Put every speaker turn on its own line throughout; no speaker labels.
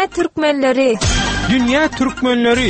Dünya Türkmenleri.
Dünya Türkmenleri.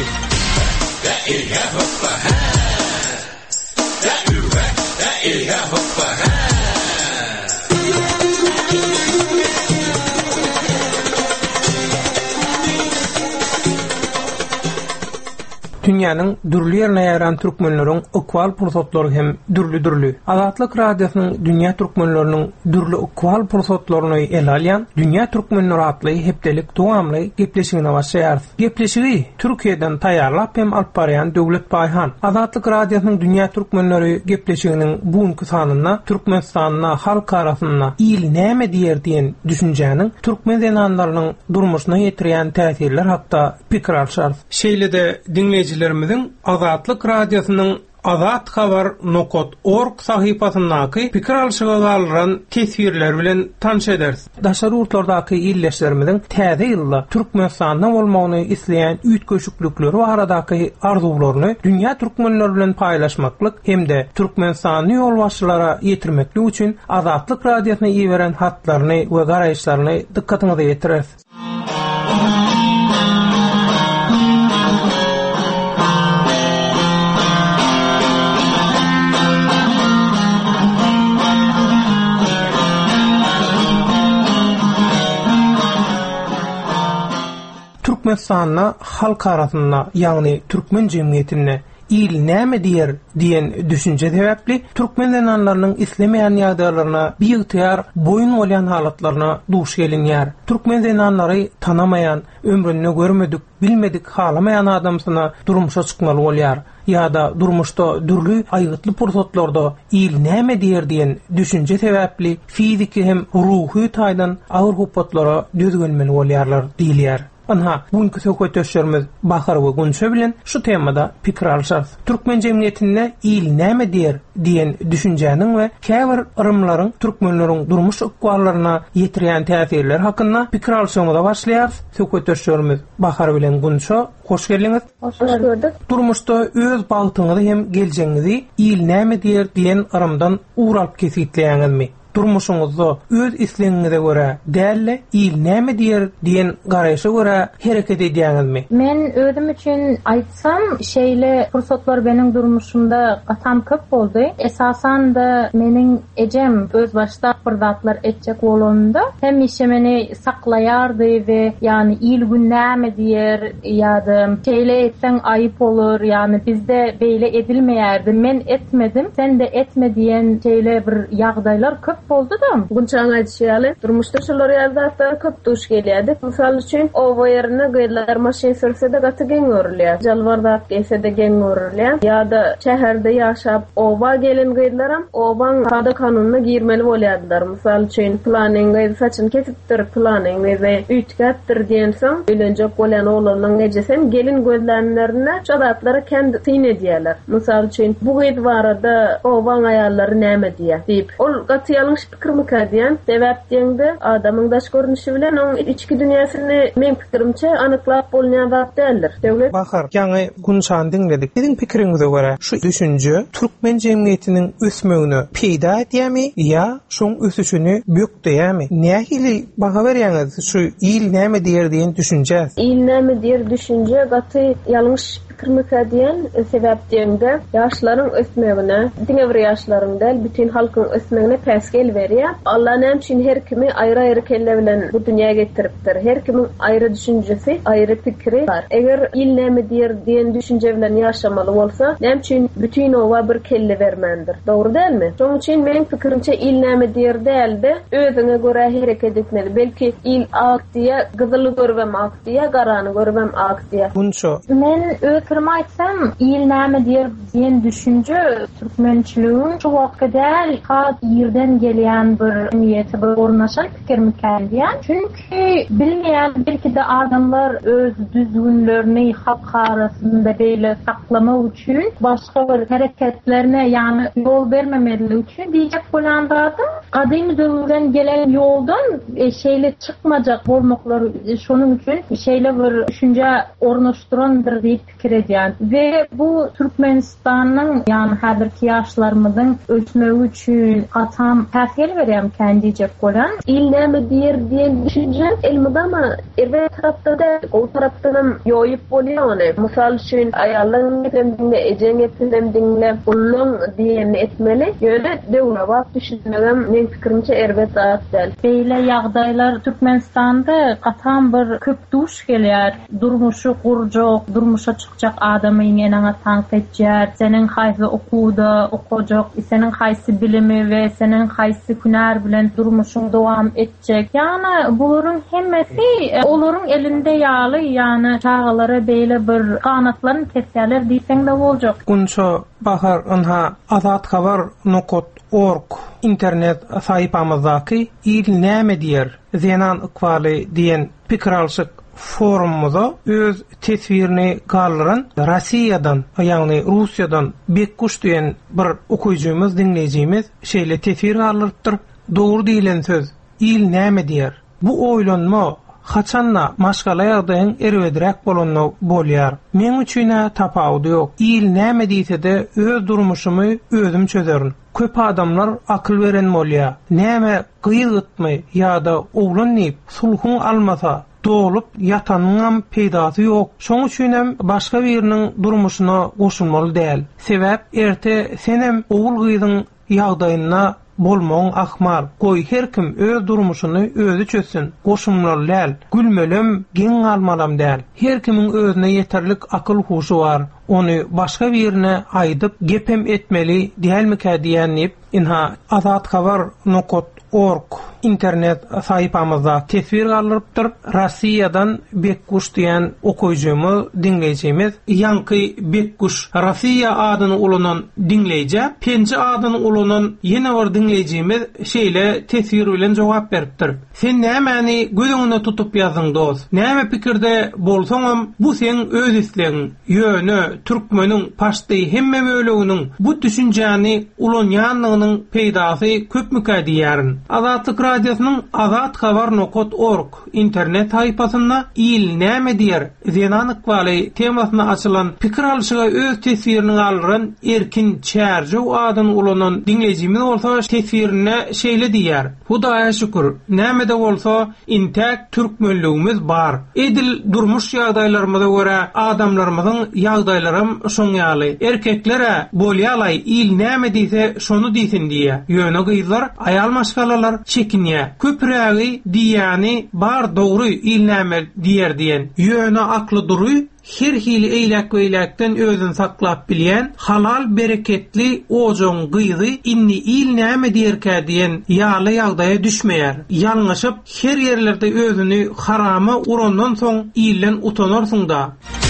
Dünýäniň dürli ýerine ýaran türkmenleriň okwal pursatlary hem dürli. Azatlyk radiosynyň dünýä türkmenleriniň dürli okwal pursatlaryny ele alýan Dünýä Türkmenleri adly hepdelik dowamly gepleşigine başlaýar. Gepleşigi Türkiýeden taýýarlap hem alyp barýan Döwlet Baýhan. Azatlyk radiosynyň Dünýä Türkmenleri gepleşiginiň bugunky sanyna Türkmenistanyna halk arasynda il näme diýer diýen düşünjäniň türkmen denanlarynyň durmuşyna ýetirýän täsirler hakda pikir alşar. Şeýlede dinleýijilerimizin Azatlyk radiosynyň azatxabar.org sahypasyndaky pikir alşyga galyran tesirler bilen tanış ederiz. Daşary urtlardaky illeşlerimizin täze ýylda Türkmenistanda bolmagyny isleýän üýtgeşiklikleri aradaky arzularyny dünýä türkmenleri bilen paýlaşmaklyk hemde Türkmenistanyň ýolbaşçylara ýetirmeklik üçin Azatlyk radiosyna ýiberen hatlaryny we garaýşlaryny dikkatiňize ýetireriz. Türkmenistanyna halk arasynda ýagny türkmen jemgyýetine il näme diýer diýen düşünje sebäpli türkmen denanlarynyň islemeýän ýagdaýlaryna biýigtyýar boyun bolýan halatlaryna duş gelinýär. Türkmen denanlary tanamaýan, ömründe görmedik, bilmedik halamaýan adamsyna durmuşa çykmaly bolýar. Ýa-da durmuşda dürli aýgytly pursatlarda il näme diýer diýen düşünje sebäpli fiziki hem ruhy taýdan agyr hupatlara dözgelmeli bolýarlar diýilýär. Anha bugünkü söhbetlerimiz Bahar we Günçe bilen şu temada pikir alşar. Türkmen jemgyýetinde il näme diýer diýen düşünjäniň we käbir ırımlaryň türkmenleriň durmuş okwallaryna ýetirýän täsirler hakynda pikir alşygyna başlaýar. Söhbetlerimiz Bahar bilen Günçe, hoş geldiňiz.
Hoş gördük.
Durmuşda öz bagtyňyzy hem geljeňizi il näme diýer diýen ırımdan uğralyp kesitleýäňizmi? Durmuşuňyzda öz isleňiňize görä dälle il näme diýer diýen garaýşa görä hereket edýäňizmi?
Men özüm üçin aýtsam, şeýle pursatlar benim durmuşumda gatam köp boldy. Esasan da meniň ejem öz başda bir zatlar etjek bolanda hem işe meni saklaýardy we ýani il gün näme diýer ýa-da şeýle etseň aýyp olur, ýani bizde beýle edilmeýärdi. Men etmedim, sen de etme diýen şeýle bir ýagdaýlar köp boldu da.
Bunçaň aýdýaly, durmuşda şolar ýazdatda köp duş gelýärdi. Mysal üçin, o ýerine gyýlar maşyn sürse de gaty geň görülýär. Jalbarda gelse de geň görülýär. Ýa-da şäherde ýaşap oba gelin gyýlaram, obaň hada kanunyna girmeli bolýardylar. Mysal üçin, planyňy saçyn kesipdir, planyňy we üýtgätdir diýensoň, ölenjek bolan oglanyň ejesem gelin gözlemlerine şadatlara kendi tyn edýärler. Mysal üçin, bu gyýdy barada obaň aýallary näme diýär diýip, ol gaty pikirmi kadiyan sebäp diýende adamyň daş görnüşi bilen oň içki dünýäsini men pikirimçe anyklap bolýan zat däldir. Döwlet
Bahar, ýa-ni Günçan diňledik. Sizin pikiriňize görä şu düşünje türkmen jemgyýetiniň ösmegini peýda edýärmi ýa şoň ösüşini bökdýärmi? Nähili baha berýäňiz şu il näme diýer diýen düşünje?
Il näme diýer düşünje gaty ýalňyş pikirmeka diýen sebäp diýende ýaşlaryň ösmegine, diňe bir ýaşlaryň däl bütün halkyň ösmegine päsgel berýär. Allah näme üçin her kimi aýry-aýry kelle bilen bu dünýäge getiripdir. Her kimiň aýry düşünjesi, aýry pikiri bar. Eger il näme diýer diýen düşünje bilen ýaşamaly bolsa, näme üçin bütün owa bir kelle bermendir. Dogry dälmi? Şoň üçin meniň pikirimçe il näme diýer däldi, özüne görä hereket etmeli. Belki il ak diýe, gyzyly görmem ak diýe, garany görmem ak diýe.
Bunço.
Men ökürme aýtsam, il näme diýer diýen düşünje türkmençiligiň şu wagtga däl hat ýerden gelýän bir niýeti bir ornaşan pikirmiken diýen. Çünki bilmeýän belki de adamlar öz düzgünlerini halk arasynda beýle saklamak üçin başga bir hareketlerine ýani ýol bermemelik üçin diýjek bolanlardy. Gadymy döwürden gelen ýoldan şeýle çykmajak bolmaklary şonuň üçin şeýle bir düşünje ornaşdyrandyr diýip pikir edýän. Ve bu Türkmenistan Türkmenistanyň ýani häzirki ýaşlarymyzyň ösmegi üçin gatam täsir berýär kendijek bolan.
İl näme diýer diýen düşünje elmydama erbe tarapda o tarapdan ýoýup bolýar. Mysal üçin aýallaryň kendine ejen etmemdiňle ulun diýen etmeli. Ýöne döwlewap düşünmegem men pikirimçe erbe zat däl.
Beýle ýagdaýlar Türkmenistanda gatam bir köp duş gelýär. Durmuşy gurjak, durmuşa çykjak adamyň ýene tank etjär. Senin haýsy okuwda okajak, senin haýsy bilimi we senin haýsy hünär bilen durmuşyň dowam etjek. Ýani bularyň hemmesi olaryň elinde ýaly, ýani çağalara beýle bir ganatlaryny kesýärler diýseň de boljak.
Gunça bahar anha azatxabar.org internet saypamyzdaky il näme diýer zenan ykwaly diýen pikir alşyk forumumuzda öz tesvirini galdyran Russiýadan, ýagny Russiýadan Bekkuş diýen bir okuyjumyz, dinleýijimiz şeýle tesvir galypdyr. Dogry diýilen söz il näme diýer. Bu oýlanma haçanla maşgala ýagdaýyň erwedirek bolany bolýar. Men üçin tapawdy ýok. Il näme diýse-de öz durmuşymy özüm çözerin. Köp adamlar akyl beren bolýar. Näme gyýytmy ýa-da owlanýyp sulhun almasa dolup ýatanyň peýdasy ýok. Şoň üçin hem başga biriniň durmuşyna goşulmaly däl. Sebäp erte senem owul gyýdyň ýagdaýyna bolmaň ahmar. Goý her kim öz durmuşyny özü çözsün. Goşumlar läl, gülmelem, giň almalam däl. Her kimiň özüne ýeterlik akyl huşy bar. Onu başga birine aýdyp gepem etmeli diýelmika diýenip inha azatxabar.org internet saypamyzda tesvir galypdyr. Russiýadan Bekkuş diýen okuyjymy dinleýijimiz Yanky Bekkuş Russiýa adyny ulanan dinleýje, Pençe adyny ulanan ýene bir dinleýijimiz şeýle tesvir bilen jogap beripdir. Sen nämäni gözüňde tutup ýazyň dost? Näme pikirde bolsaňam bu sen öz islegiň, ýöne türkmeniň paşty hemme böleginiň bu düşünjäni ulanýanlygynyň peýdasy köpmükä diýärin. Azatlyk radiosynyň azatxabar.org internet saypasynda il näme diýer zenan ykwaly temasyna açylan pikir alşyga öz tesvirini galyran Erkin Çärjow adyny ulanan dinleýijimiz bolsa tesvirine şeýle diýär. Hudaýa şükür, näme de bolsa intäk türkmenligimiz bar. Edil durmuş ýagdaýlarymyza görä adamlarymyzyň ýagdaýlarym şoň ýaly. Erkeklere bolýalay il näme diýse şonu diýsin diýe. Ýöne gyzlar aýal maşgalalar çekinýär. Köprägi diýäni bar dogry il näme diýer diýen. Ýöne akly duruy her hili eýlek we eýlekden özüni saklap bilýän, halal bereketli ojoň gyzy inni il näme diýerkä diýen ýaly ýagdaýa düşmeýär. Ýalňyşyp her ýerlerde özüni harama urandan soň illen utanarsyň da.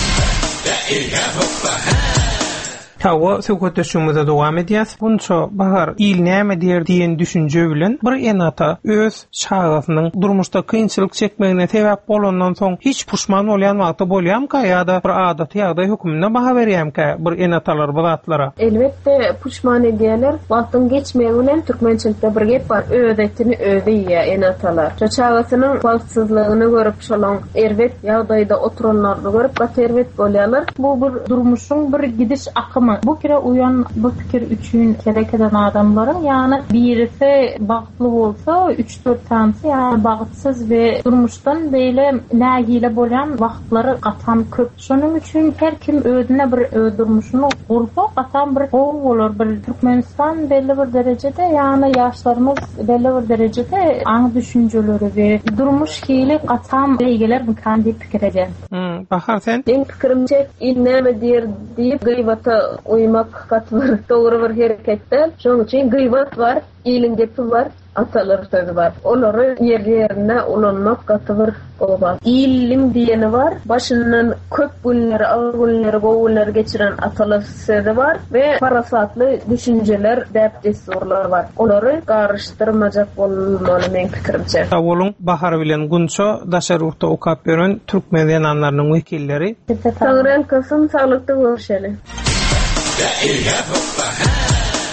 Tawa söhbetleşmemize dowam edýäs. Bunça bahar il näme diýer diýen düşünje bilen bir enata öz şahsatynyň durmuşda kynçylyk çekmegine sebäp bolandan soň hiç puşman bolýan wagtda bolýarmyka ýa-da bir adat ýa-da hökümine baha berýärmkä bir enatalar bu zatlara?
Elbetde puşman edýärler. Wagtyň geçmegi bilen türkmençilikde bir gep bar. Öwdetini öwde ýa enatalar. Şahsatynyň wagtsyzlygyny görüp şolaň erwet ýagdaýda oturanlardy görüp gaterwet bolýarlar. Bu bir durmuşyň bir gidiş akymı. Bu kire uyan bu fikir üçün kerek eden adamların yani birisi bağıtlı olsa 3-4 tanesi yani bağıtsız ve durmuştan böyle nägiyle bolan vaqtları gatam köp. Şonun üçün her kim ödüne bir durmuşunu gurpa gatam bir olur. Bir Türkmenistan belli bir derecede yani yaşlarımız belli bir derecede an düşünceleri ve durmuş hili gatam belgeler bu kendi fikir eden.
Bahar sen?
En fikirimce il näme diýer diýip gıybata uymak katılır. Doğru bir hareketler. Şoň üçin gıybat var, ilin gepi var, atalar sözü var. Olary yerlerine ulanmak katılır olmaz. İlim diýeni var. Başyndan köp günleri, ağır günleri, gowulları geçiren atalar sözü var ve parasatly düşünjeler, däpdesturlar var. Olary garşdyrmajak bolmaly men pikirimçe.
Awolun bahar bilen Gunça daşarukda okap beren türkmen zenanlarynyň wekilleri.
Sagran kysym saglykda görüşeli.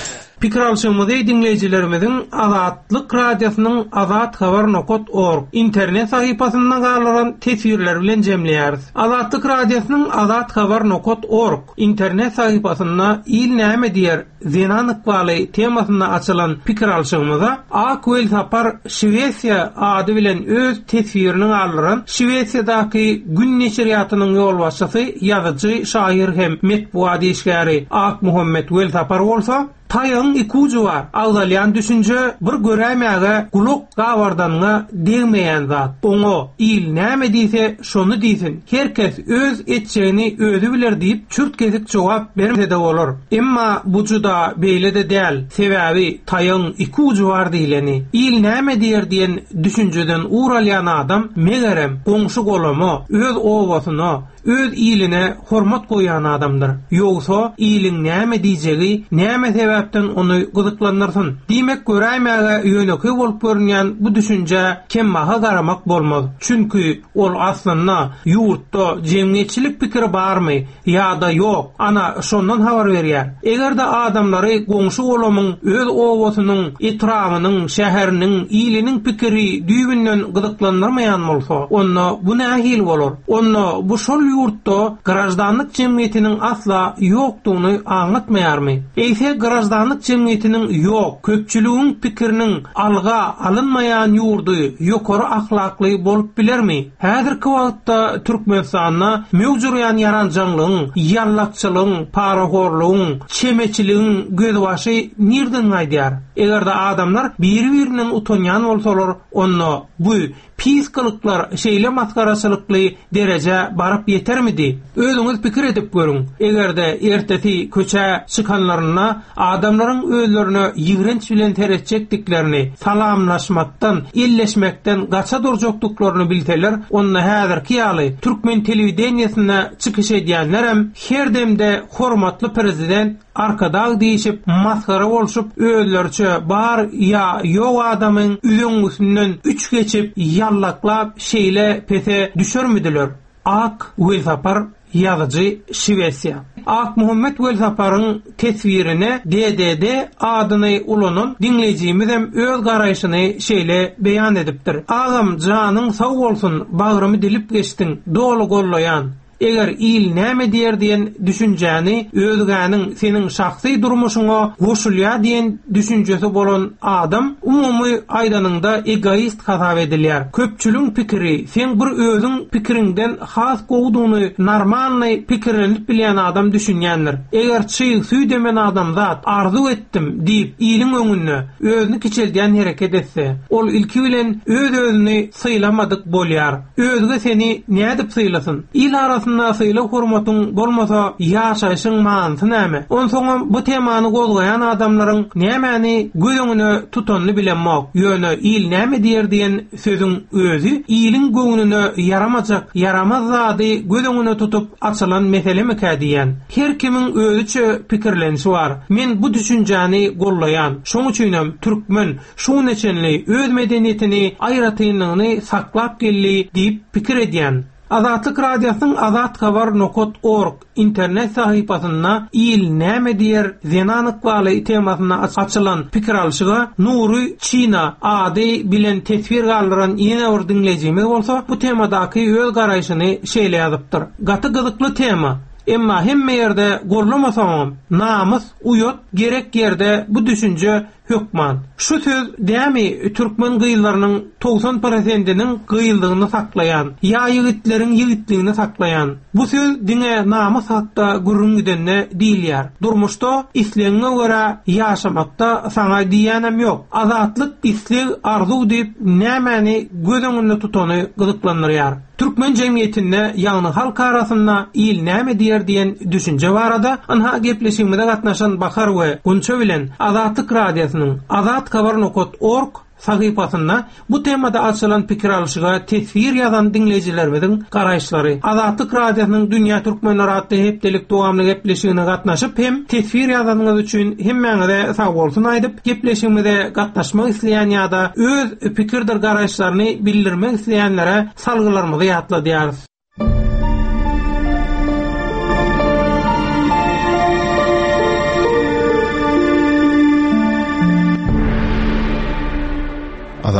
Pikir alşymyzy dinleýijilerimizin Azatlyk radiosynyň azathabar.org internet sahypasyndan galyran tesirler bilen jemleýäris. Azatlyk radiosynyň azathabar.org internet sahypasyna il näme diýer zenan ykbaly temasyna açylan pikir alşymyza Akwel Sapar Şwesiýa ady bilen öz tesirini alyran Şwesiýadaky gün neşriýatynyň ýolbaşçysy, ýazyjy, şair hem metbuat işgäri Ak Muhammed Wel Sapar bolsa, taýyň iki uju bar. Agdalýan düşünje bir görämäge guluk gawardanňa degmeýän zat. Oňa il näme diýse şonu diýsin. Herkes öz etjegini özü biler diýip çürtkezik jogap bermese de bolar. Emma bu juda beýle de däl. Sebäbi taýyň iki uju bar diýleni. Il näme diýer diýen düşünjeden uğralýan adam megerem goňşy golamy, öz owasyna, öz iline hormat goýan adamdyr. Ýogsa iliň näme diýjegi, näme sebäpden onu gyzyklandyrsyn. Diýmek görämäge ýöneki bolup görünýän bu düşünje kemmaha garamak bolmaz. Çünki ol aslynda ýurtda jemgyýetçilik pikiri barmy ýa-da ýok, ana şondan habar berýär. Eger de adamlary goňşy golamyň, öz owasynyň, etramynyň, şäheriniň, iliniň pikiri düýbünden gyzyklandyrmaýan bolsa, onda bu nähil bolar. Onda bu şol ýurtda grajdanlyk jemgyýetiniň asla ýokdugyny aňlatmaýarmy? Eýse grajdanlyk jemgyýetiniň ýok, köpçüligiň pikiriniň alga alynmaýan ýurdy ýokary ahlakly bolup bilermi? Häzirki wagtda Türkmenistanda mewjuryan yaranjanlygyň, ýallakçylygyň, parahorlugyň, çemeçiligiň gözbaşy nirden gaýdýar? Eger de adamlar bir-biriniň utanýan bolsalar, onda bu piskalyklar şeýle maskaraçylykly derece barap yetermidi? Özüňiz pikir edip görüň. Eger de ertesi köçe çykanlaryna adamlaryň özlerine ýigrenç bilen teretjekdiklerini, salamlaşmakdan, illeşmekden gaça durjokduklaryny bilseler, onda häzirki ýaly Türkmen telewizionyasynda çykyş edýänlerem her demde hormatly prezident arkadag diýişip maskara bolşup özlerçe bar ýa ýok adamyň üýüňinden üç geçip yallaklap şeýle pese düşermidiler. Ak Wel Sapar ýazyjy, Şwesiýa. Ak Muhammed Wel Saparyň tesvirine DDD adyny ulunyň dinleýijimiz hem öz garaýşyny şeýle beýan edipdir. Agam janyň sag bolsun, bagyrymy dilip geçdiň, dolu gollaýan. Eger il näme diýer diýen düşünjäni özgäniň seniň şahsy durmuşyňa goşulýa diýen düşünjesi bolan adam umumy aýdanynda egoist hasap edilýär. Köpçüliň pikiri, sen bir özüň pikirinden has gowduny normalny pikirlenip bilýän adam düşünýändir. Eger çyý suý demen adam zat arzu etdim diýip iliň öňünde özüni kiçeldýän hereket etse, ol ilki bilen öz-özüni syýlamadyk bolýar. Özge seni nädip syýlasyn? Il arasynda syýla hormatyň bolmasa ýaşaýyşyň manysy näme? Onsoň bu temany gozgaýan adamlaryň nämäni gözüňe tutanly bilenmek, ýöne il näme diýer diýen sözüň özü iliň göňüne yaramajak, yaramaz zady gözüňe tutup açylan mesele diýen. Her kimiň özüçe pikirlenişi bar. Men bu düşünjäni gollaýan. Şoň üçin türkmen şu neçenli öz medeniýetini, aýratynyny saklap geldi diýip pikir edýän. Azatlyk radiosynyň azathabar.org internet sahypasyna il näme diýer zenan ykbaly temasyna açylan pikir alşyga Nury Çina ady bilen tesvir galyran ýene bir dinleýijimiz bolsa, bu temadaky öz garaýşyny şeýle ýazypdyr. Gaty gyzykly tema. Emma hemme ýerde gorlamasam, namys, uyot gerek ýerde bu düşünje hökman. Şu söz dämi Türkmen gyýylarynyň 90%-iniň gyýyldygyny saklayan, ýa ýigitleriň ýigitligini saklayan. Bu söz diňe namys hakda gürrüňdenne diýilýär. Durmuşda isleňe görä ýaşamakda saňa diýenem ýok. Azatlyk isleg arzu diýip nämäni gözüňde tutany gyzyklandyrýar. Türkmen jemgyýetinde ýagny halk arasynda il näme diýer diýen düşünje barada anha gepleşigimde gatnaşan Bahar we Gunça bilen Azatlyk radiosynyň azathabar.org sahypasynda bu temada açylan pikir alşyga tesvir ýazan dinleýijilerimiziň garaýşlary, Azatlyk radiosynyň dünýä türkmenleri atly hepdelik dowamly gepleşigine gatnaşyp hem tesvir ýazanyňyz üçin hemmeňize sag bolsun aýdyp gepleşigimizde gatnaşmak isleýän ýa-da öz pikirdir garaýşlaryny bildirmek isleýänlere salgylarymyzy ýatla diýäris.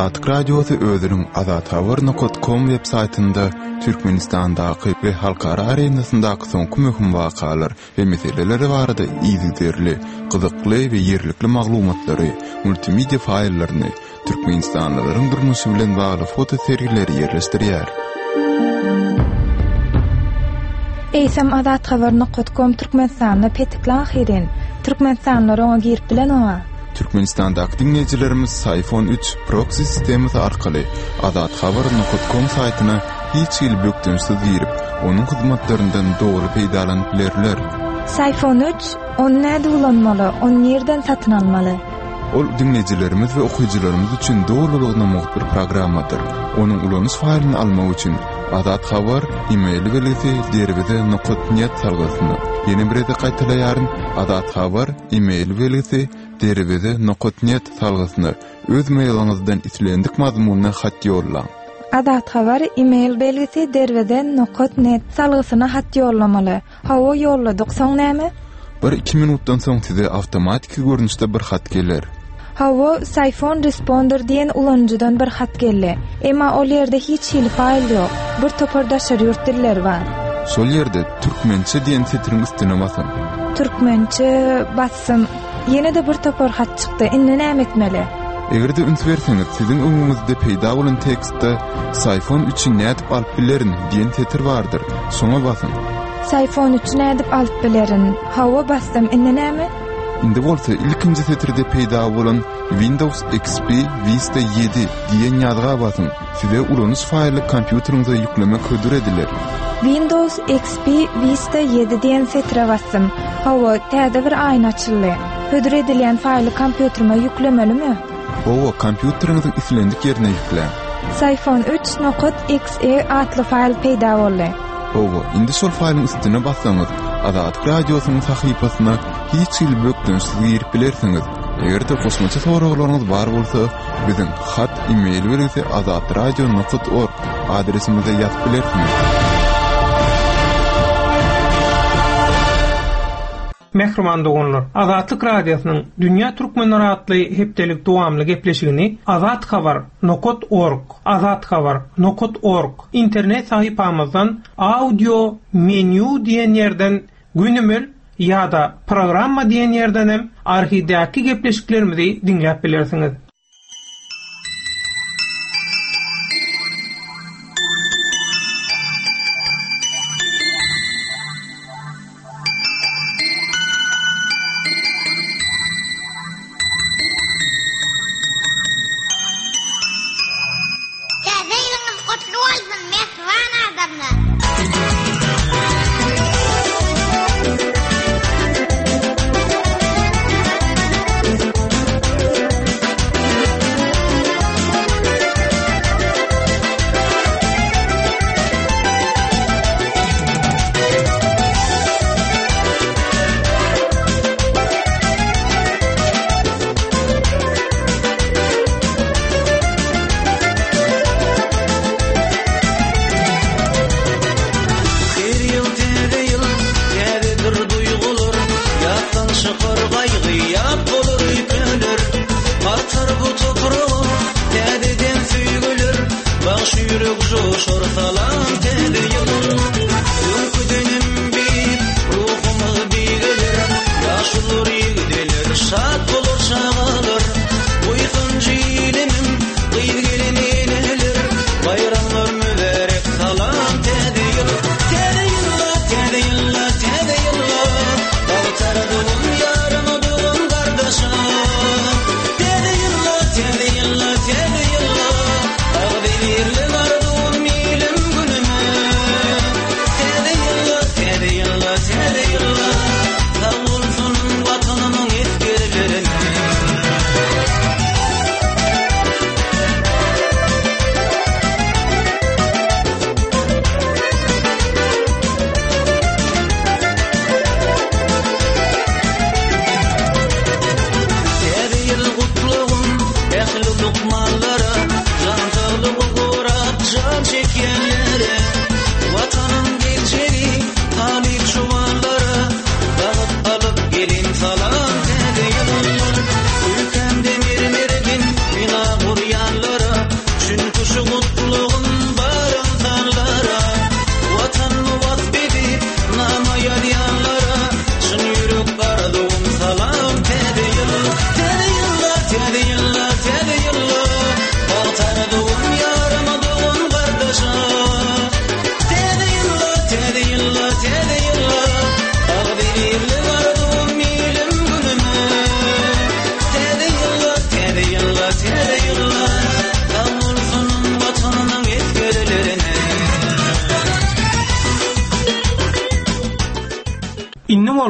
Azad Radyosu özünün azadhabar.com websaytynda Türkmenistandaky we halkara arenasyndaky soňky möhüm wakalar we meseleler barada iýdirli, gyzykly we ýerlikli maglumatlary, multimedia faýllaryny, türkmenistanlylaryň durmuşy bilen bagly foto serileri ýerleşdirýär.
Eýsem azadhabar.com Türkmenistanyna petikli ahirin. Türkmenistanlylar oňa girip bilen oňa.
Türkmenistandaky dinleýijilerimiz iPhone 3 proxy sistemi arkaly azadhabar.com saýtyna hiç ýyl bökdünsiz girip, onuň hyzmatlaryndan dogry peýdalanyp bilerler.
iPhone 3 onu näde ulanmaly, onu nerden satyn almaly?
Ol dinleýijilerimiz we okuwçylarymyz üçin dogrulygyna muhtar programmadyr. Onuň ulanyş faýlyny almak üçin Azad Habar e-mail belgisi derwede.net salgysyny ýene bir ede gaýtalaýaryn. Azad Habar e-mail belgisi derwede.net salgysyny öz mailyňyzdan islendik mazmunyna hat ýollaň.
Azad Habar e-mail belgisi derwede.net salgysyna hat ýollamaly. Hawa ýolladyk soň näme?
1-2 minutdan soň size awtomatik görnüşde bir hat geler.
Hawa iPhone responder diýen ulanjydan bir hat geldi. Emma ol ýerde hiç hil faýl ýok. Bir topardaşar ýurtdiller bar.
Şol ýerde türkmençe diýen setiriň üstüne basam.
Türkmençe bassam, ýene de bir topar hat çykdy. Indi näme etmeli?
Egerde üns berseňiz, siziň öňüňizde peýda bolan tekstde iPhone 3-i nädip alyp bilerin diýen setir bardyr. Şoňa basın.
iPhone 3 nädip alyp bilerin. Hawa bassam, indi näme?
Indi bolsa ilkinji setirde peýda bolan Windows XP Vista 7 diýen ýazga basın. Size ulanyş faýly kompýuteriňize ýüklemek hödür ediler.
Windows XP Vista 7 diýen setire bassam. Hawa täze bir aýna açyldy. Hödür edilen faýly kompýuterime ýüklemelimi?
Owa kompýuteriňiziň islendik ýerine ýüklen.
iPhone 3.exe atly faýl peýda boldy.
Owa indi şol faýlyň üstüne bassaňyz, Azad Radyosynyň sahypasyna hiç ýyl bökdünsiz girip bilersiňiz. Egerde kosmaça soraglaryňyz bar bolsa, biziň hat e-mail belgisi azadradio.org adresimize ýazyp bilersiňiz.
Mehriman dogonlar, Azadlyk Radyosynyň Dünýä Türkmenleri atly hepdelik dowamly gepleşigini azadhabar.org internet sahypamyzdan audio menu diýen ýerden günümül ýa-da programma diýen ýerden hem arhivdäki gepleşiklerimizi dinläp bilersiňiz.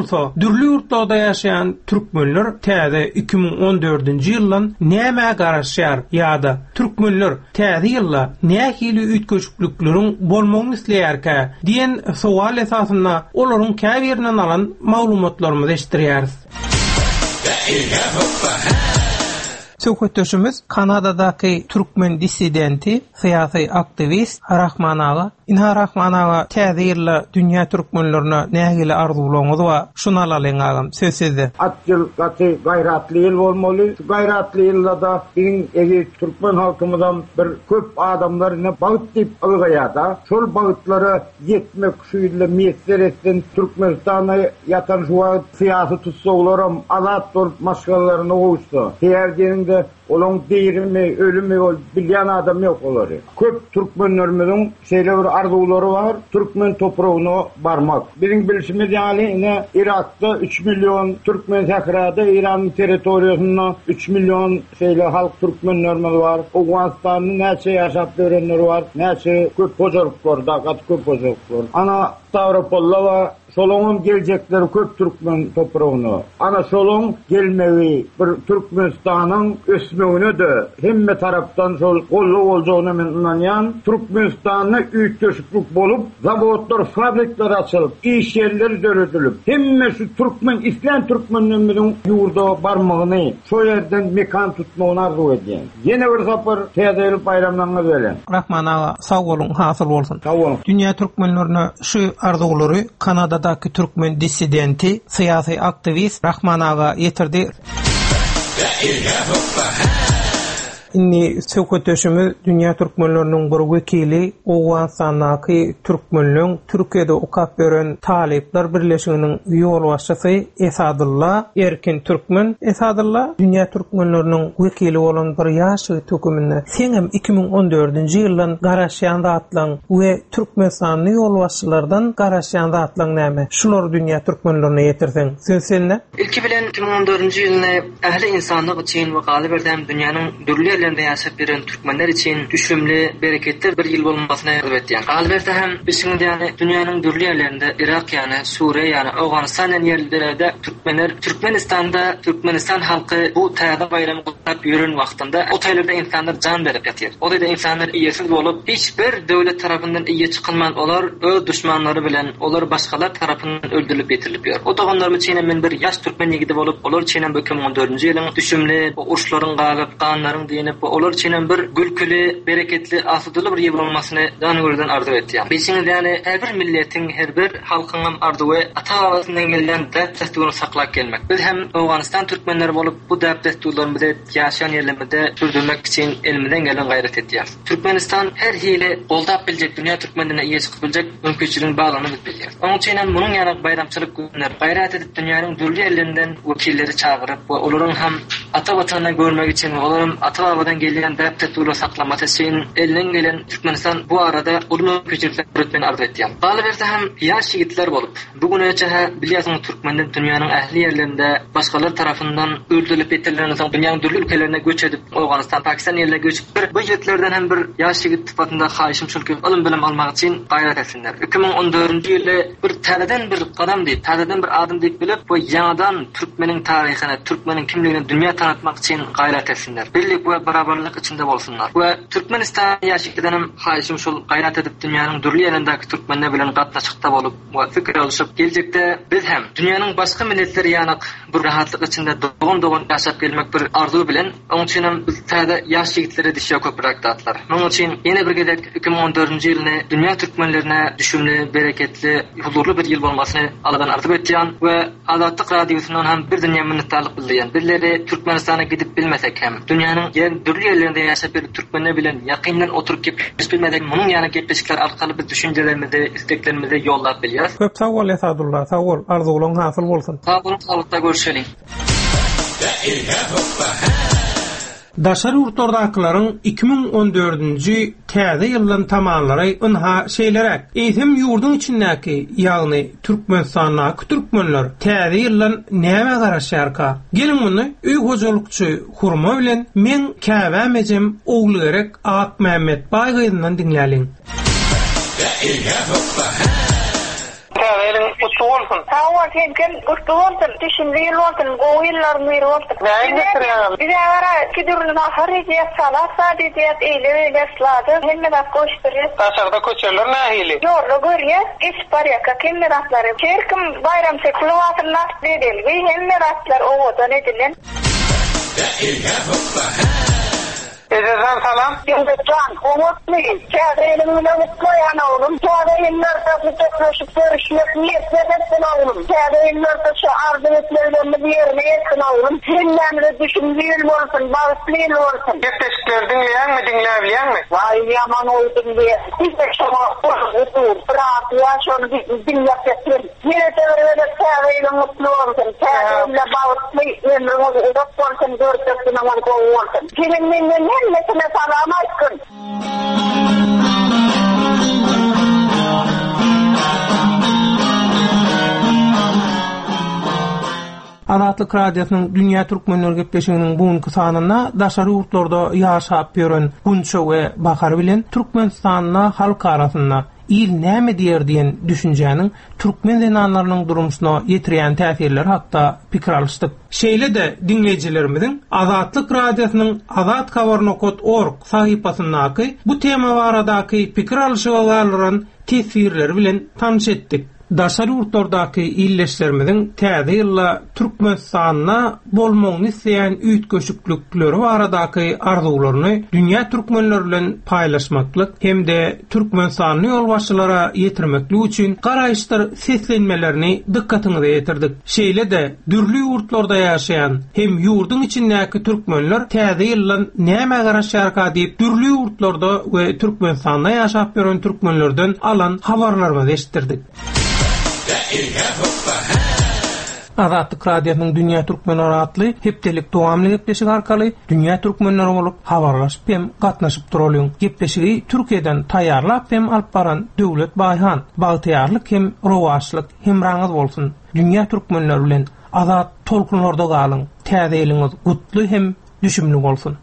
bolsa, dürli ýurtlarda ýaşaýan türkmenler täze 2014-nji ýyldan näme garaşýar ýa-da türkmenler täze ýylda nähili üýtgeçlikleriň bolmagyny isleýärkä diýen sowal esasynda olaryň käbirinden alan maglumatlarymyzy eşdirýäris. Söhbetdeşimiz Kanadadaky türkmen dissidenti, syýasy aktivist Rahman Ağa. Inha Rahman Ağa täze ýylda dünýä türkmenlerine nähili arzuwlaryňyz we şunu alalyň agam söz sizde.
Atjyl gaty gaýratly ýyl bolmaly. Gaýratly ýylda biň egi türkmen halkymyzdan bir köp adamlaryna bagyt diýip algaýada. Şol bagytlary ýetmek şuýly meselesinden Türkmenistana ýatan şu syýasy tutsaglaram azat bolup maşgalaryna goýuşdy. Täze olan değirmi, ölümü bilýän adam ýok olary. Köp türkmenlerimiziň şeýle bir arzuwlary var, türkmen toprağyna barmak. Biziň bilişimiz ýaly Irakda 3 milyon türkmen sakrada, İran territoriýasynda 3 milyon şeýle halk türkmenlerimiz var. Owganistanyň näçe ýaşap berenleri var, näçe köp hojarlyklarda, köp hojarlyklar. Ana Stavropolda we şolun gelecekleri köp türkmen toprağına. Ana şolun gelmeyi bir Türkmenistan'ın ösmegine de hemme taraftan şol gollu olacağına men inanýan. Türkmenistan'a üýtgeçlik bolup, zawodlar, fabrikler açılıp, iş yerleri döredilip, hemme şu Türkmen, İslam Türkmenlerimiziň ýurda barmagyny, şo ýerden mekan tutmagyny arzuw edýän. Ýene bir sapar täze bayramlaryna gelen.
Rahman Ağa, sag bolun, hasyl bolsun.
Sag bolun.
Dünýä türkmenlerine şu arzuwlary Kanadadaky türkmen dissidenti, syýasy aktivist Rahman Ağa ýetirdi. Inni söhbetdeşimiz dünýä türkmenleriniň bir wekili, Owganistanyň türkmenleriň Türkiýede okap beren talepler birleşiginiň ýol başçysy Esadulla Erkin Türkmen. Esadulla dünýä türkmenleriniň wekili bolan bir ýaşy töküminde seňem 2014-nji ýyldan garaşýan zatlaň we Türkmenistanyň ýol başçylardan garaşýan zatlaň näme? Şular dünýä türkmenlerine ýetirseň söýselne.
İlki bilen 2014-nji ýylyny ähli insanlyk üçin we galy berden dünýäniň dürli ýaşap beren türkmenler için düşümli, bereketli bir ýyl bolmasyna ýetdi. Alberte hem bizim dünýäniň dürli ýerlerinde, Irak ýani, Suriýa ýani, Awganistan ýerlerinde türkmenler, Türkmenistanda Türkmenistan halky bu täze bayramy gutlap ýören wagtynda o taýlarda insanlar jan berip ýatýar. O da insanlar iýesiz bolup, hiç bir döwlet tarapyndan iýe çykylman, olar öz düşmanlary bilen, olar başgalar tarapyndan öldürilip ýetirilip ýör. O da onlar üçin men bir ýaş türkmen ýigidi bolup, olar üçin 2014-nji ýylyň düşümli, urşlaryň galyp, ganlaryň diýenip olar üçin bir gülküli, bereketli, asydyly bir ýyl bolmasyny danygörden arzuw etýär. Biziň her bir milletiň, her bir halkynyň arzuwy ata-babasyndan gelen däpdestugny saklap gelmek. Biz hem Awganistan türkmenleri bolup bu däpdestuglarymyzy ýaşaýan ýerlerimizde sürdürmek için elimizden gelen gayret etýär. Türkmenistan her hili goldap biljek, dünýä türkmenlerine iýe çykyp biljek mümkinçiligiň bağlanyp bilýär. Onuň üçin munyň ýaly bayramçylyk günleri gayret edip dünýäniň dürli ýerlerinden wekilleri çağıryp we olaryň hem ata-watanyny görmek için we olaryň ata-babadan gelýän däpdestuglar saklamak için elinden gelen Türkmenistan bu arada ulum köçürler üretmeni arzu etýär. Galy berse hem ýaş ýigitler bolup, bugünçe bilýärsiň türkmenler dünýäniň ähli ýerlerinde başgalar tarapyndan öldürilip ýetirilen soň dünýäniň dürli ülkelerine göç edip, Awganistan, Pakistan ýerlerine göçüp bu ýigitlerden hem bir ýaş ýigit typatynda haýyşym şulky ilim bilim almak için gaýrat etsinler. 2014-nji ýylda bir täzeden bir gadam diýip, täzeden bir adım diýip bilip, bu ýanadan türkmeniň taryhyny, türkmeniň kimligini dünýä tanıtmak için gaýrat etsinler. Birlik we barabarlyk içinde bolsunlar. We Türkmenistan ýaşyklarynyň haýyşym şol gaýrat edip dünýäniň dürli ýerlerindäki türkmenler bilen gatnaşykda bolup we fikir alışyp geljekde biz hem dünýäniň başga milletleri ýanyk bir rahatlyk içinde dogon ýaşap gelmek bir arzuw bilen onuň üçin biz täze ýaş ýigitlere düşýär köpürak datlar. Onuň üçin ýene bir gedek 2014-nji ýylyny dünýä türkmenlerine düşümli, bereketli, huzurly bir ýyl bolmasyny aladan arzuw etýän we Azatlyk radiosundan hem bir dünýä minnetdarlyk bildirýän. Bizleri Türkmenistana gidip bilmesek hem dünýäniň dürli ýerlerinde ýaşap bir türkmenler bilen ýakyndan oturup gepleşip bilmesek, munyň ýany gepleşikler arkaly biz düşüncelerimizi, isteklerimizi ýollap bilýär.
Köp sag bol Esadulla, sag bol, arzuwlaryň hasyl bolsun.
Sag bolun, salykda görüşelim.
Daşar ýurtlardakylaryň 2014-nji täze ýyldan tamanlary ynha şeýlerek. Eýsem ýurdun içindäki, ýagny Türkmenistanyň türkmenler täze ýyldan näme garaşýarka? Gelin muny öý hojalykçy Hurma bilen men Käbä mejem ogly gerek Ak Mehmet Baýgyzyndan dinläliň.
kutlu olsun.
Sağ ol, sen kutlu olsun. Düşündüğün olsun, o yılların beri olsun. Bize ara kidurun hariciyet, salat sadiciyet, eyle sladı. Hemme de koşturuyor.
Taşarda koçerler nahili.
Yorlu görüyor. İş var ya, hemme rastları. Çerkim bayram sekulu atırlar dedil. Ve hemme rastlar o odan edilen.
Ecezan salam.
Can, umutluyum. Kâdeyle mutlu yana oğlum. Kâdeyle ortası teknolojik görüşmek niyetlerin oğlum. Kâdeyle ortası arzu etmelerini bir yerine etsin oğlum. Hemlemde düşündüğün olsun, bağışlığın olsun.
Yetteşikler dinleyebilen mi?
Vay yaman oydum diye. Biz de şama otur, bırak ya şunu dinleyip etsin. Yine de öyle kâdeyle mutlu olsun. Kâdeyle bağışlığın olsun, görüşmek olsun. Kiminle Mesele salam aykın.
Azatlyk Radiosynyň Dünýä Türkmenleri gepleşiginiň bugunky sanyna daşary ýurtlarda ýaşap ýören Gunça we Bahar bilen Türkmenistanyna halk arasynda il näme diýer diýen düşünjäniň türkmen zenanlarynyň durumysyna ýetirýän täsirleri hakda pikir alışdyk. Şeýle de dinleýijilerimiziň Azatlyk Radiosynyň azatkawarnokot.org sahypasyndaky bu tema baradaky pikir alışylaryň tesirleri bilen tanış etdik. Daşary ýurtlardaky illeşlerimiziň täze ýylla Türkmenistanyna bolmagyny isleýän üýtgeşiklikleri baradaky arzularyny dünýä türkmenleri bilen paýlaşmaklyk hemde Türkmenistanyň ýolbaşçylara ýetirmeklik üçin garaýşdyr seslenmelerini dikkatiňize ýetirdik. Şeýle de dürli ýurtlarda ýaşaýan hem ýurdun içindäki türkmenler täze ýylla näme garaşýarka diýip dürli ýurtlarda we Türkmenistanda ýaşap ýören türkmenlerden alan habarlarymyzy eşitdirdik. Azatlyk Radiosynyň Dünýä Türkmenleri adly hepdelik dowamly gepleşigi arkaly dünýä türkmenleri bolup habarlaşyp hem gatnaşyp duralýar. Gepleşigi Türkiýeden taýýarlap hem alyp baran Döwlet Baýhan bagtyarlyk hem rowaçlyk hem raňyz bolsun. Dünýä türkmenleri bilen azat tolkunlarda galyň. Täze ýylyňyz gutly hem düşümli bolsun.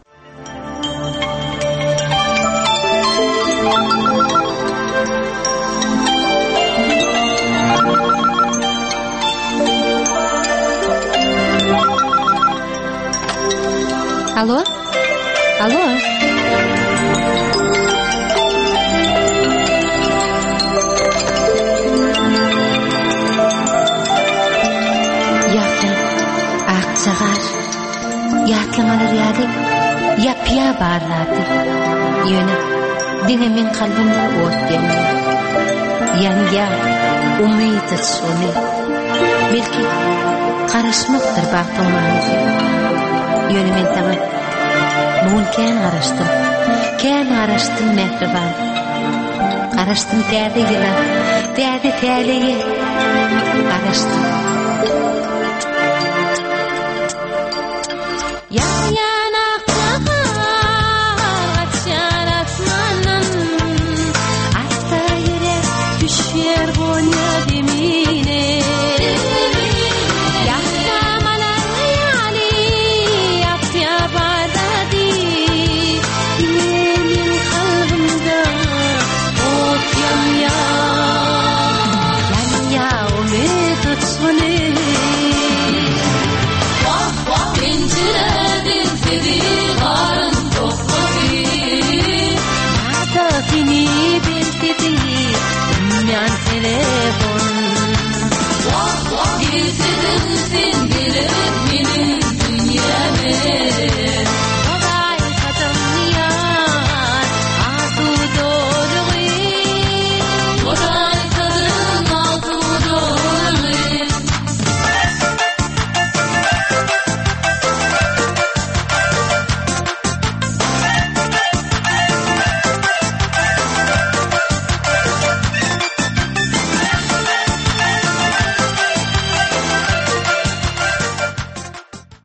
Alo? Alo? Yakın, aksagar, yatlamalar yadık, yapya barladı. Yönü, dinemin kalbimde ot demir. Yanga, umid et sonu. Belki, karışmaktır baktığım Yönümen sana bugün kän araştım mehriban. Araştım täze ýyla, täze täleýe. Araştım